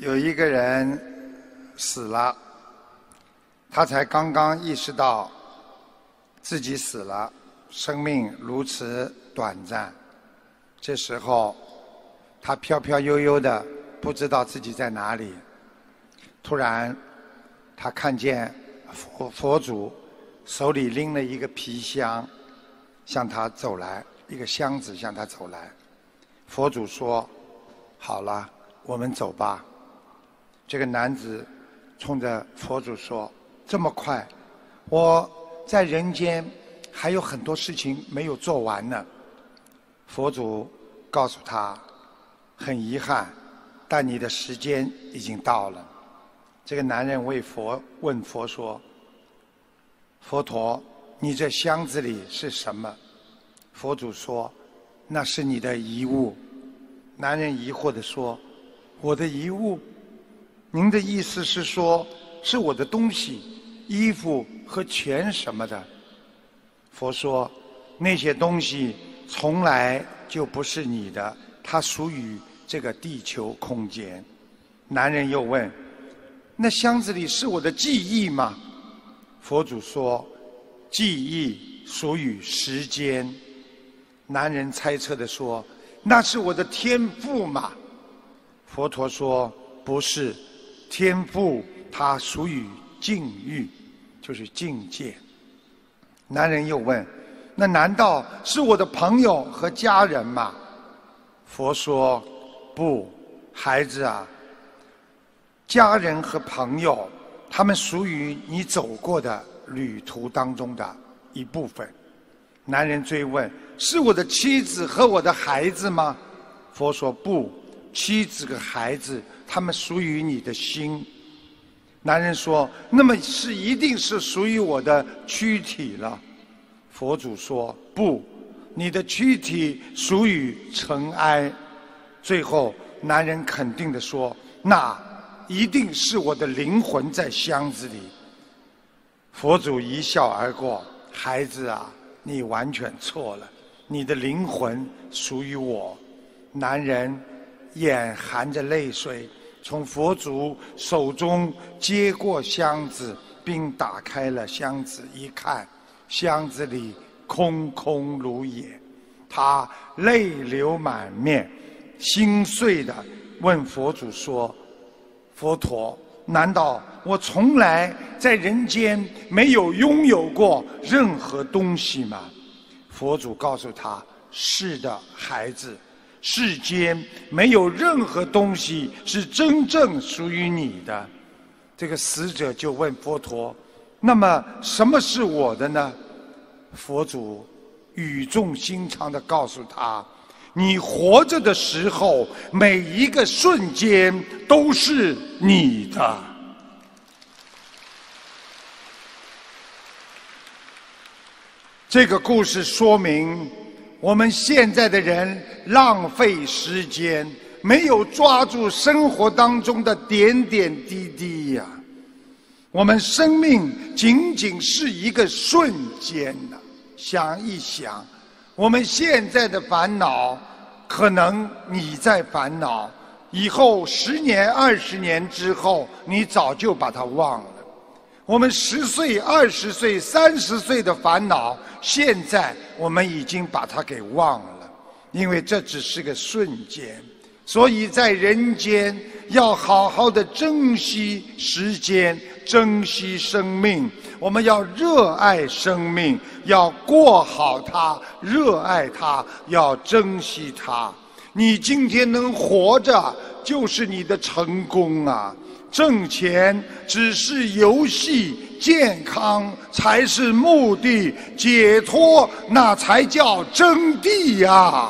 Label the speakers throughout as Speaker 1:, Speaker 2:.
Speaker 1: 有一个人死了，他才刚刚意识到自己死了，生命如此短暂。这时候，他飘飘悠悠的，不知道自己在哪里。突然，他看见佛祖手里拎了一个皮箱，向他走来，一个箱子向他走来。佛祖说：“好了，我们走吧。”这个男子冲着佛祖说：“这么快？我在人间还有很多事情没有做完呢。”佛祖告诉他：“很遗憾，但你的时间已经到了。”这个男人问佛说：“佛陀，你这箱子里是什么？”佛祖说：“那是你的遗物。”男人疑惑地说：“我的遗物？您的意思是说，是我的东西，衣服和钱什么的？”佛说：“那些东西从来就不是你的，它属于这个地球空间。”男人又问：“那箱子里是我的记忆吗？”佛祖说：“记忆属于时间。”男人猜测地说：“那是我的天赋吗？”佛陀说：“不是，天赋它属于境遇，就是境界。”男人又问：“那难道是我的朋友和家人吗？”佛说：“不，孩子啊，家人和朋友，他们属于你走过的旅途当中的一部分。”男人追问：“是我的妻子和我的孩子吗？”佛说：“不，妻子和孩子，他们属于你的心。”男人说：“那么一定是属于我的躯体了。”佛祖说：“不，你的躯体属于尘埃。”最后，男人肯定地说：“那一定是我的灵魂在箱子里。”佛祖一笑而过：“孩子啊，你完全错了，你的灵魂属于我。”男人眼含着泪水，从佛祖手中接过箱子，并打开了箱子，一看，箱子里空空如也。他泪流满面，心碎地问佛祖说：“佛陀，难道我从来在人间没有拥有过任何东西吗？”佛祖告诉他：“是的，孩子，世间没有任何东西是真正属于你的。”这个死者就问佛陀：“那么什么是我的呢？”佛祖语重心长地告诉他：“你活着的时候，每一个瞬间都是你的。”这个故事说明，我们现在的人浪费时间，没有抓住生活当中的点点滴滴呀。我们生命仅仅是一个瞬间呐，想一想，我们现在的烦恼，可能你在烦恼，以后10年、20年之后，你早就把它忘了。我们10岁、20岁、30岁的烦恼，现在我们已经把它给忘了，因为这只是个瞬间。所以在人间要好好的珍惜时间，珍惜生命。我们要热爱生命，要过好它，热爱它，要珍惜它。你今天能活着，就是你的成功啊！挣钱只是游戏，健康才是目的，解脱那才叫真谛呀！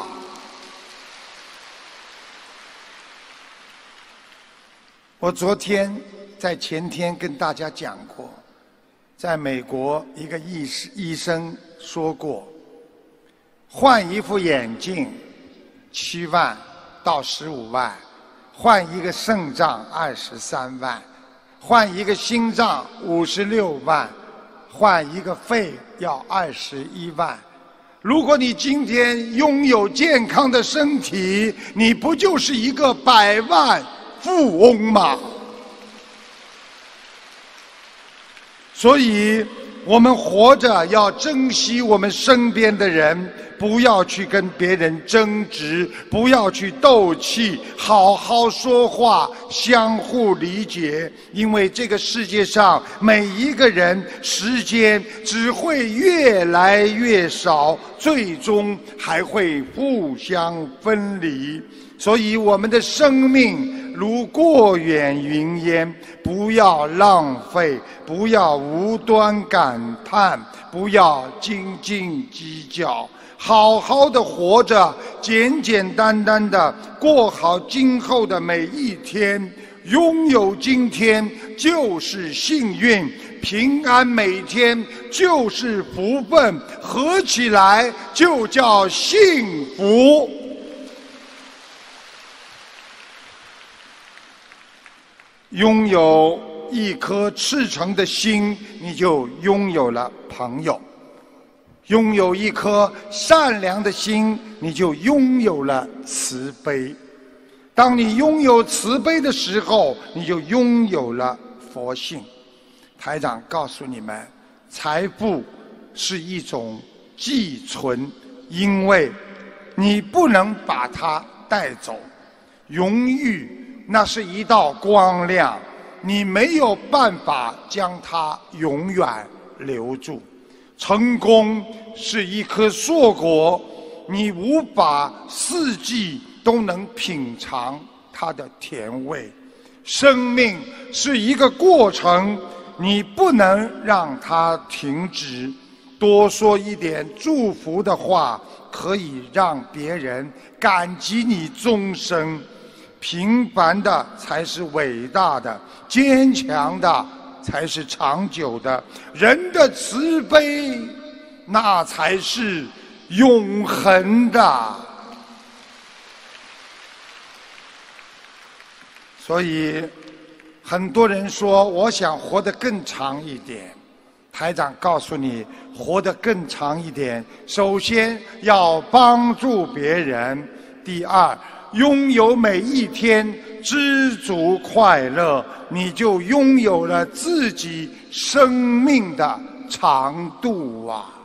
Speaker 1: 我昨天在前天跟大家讲过，在美国一个医生说过，换一副眼镜7万到15万，换一个肾脏23万，换一个心脏56万，换一个肺要21万。如果你今天拥有健康的身体，你不就是一个100万富翁嘛。所以我们活着要珍惜我们身边的人，不要去跟别人争执，不要去斗气，好好说话，相互理解。因为这个世界上每一个人时间只会越来越少，最终还会互相分离。所以我们的生命如过眼云烟，不要浪费，不要无端感叹，不要斤斤计较，好好的活着，简简单单的过好今后的每一天。拥有今天就是幸运，平安每天就是福分，合起来就叫幸福。拥有一颗赤诚的心，你就拥有了朋友；拥有一颗善良的心，你就拥有了慈悲。当你拥有慈悲的时候，你就拥有了佛性。台长告诉你们，财富是一种寄存，因为你不能把它带走。荣誉那是一道光亮，你没有办法将它永远留住。成功是一颗硕果，你无法四季都能品尝它的甜味。生命是一个过程，你不能让它停止。多说一点祝福的话，可以让别人感激你终生。平凡的才是伟大的，坚强的才是长久的。人的慈悲，那才是永恒的。所以很多人说我想活得更长一点，台长告诉你，活得更长一点，首先要帮助别人，第二拥有每一天知足快乐，你就拥有了自己生命的长度啊。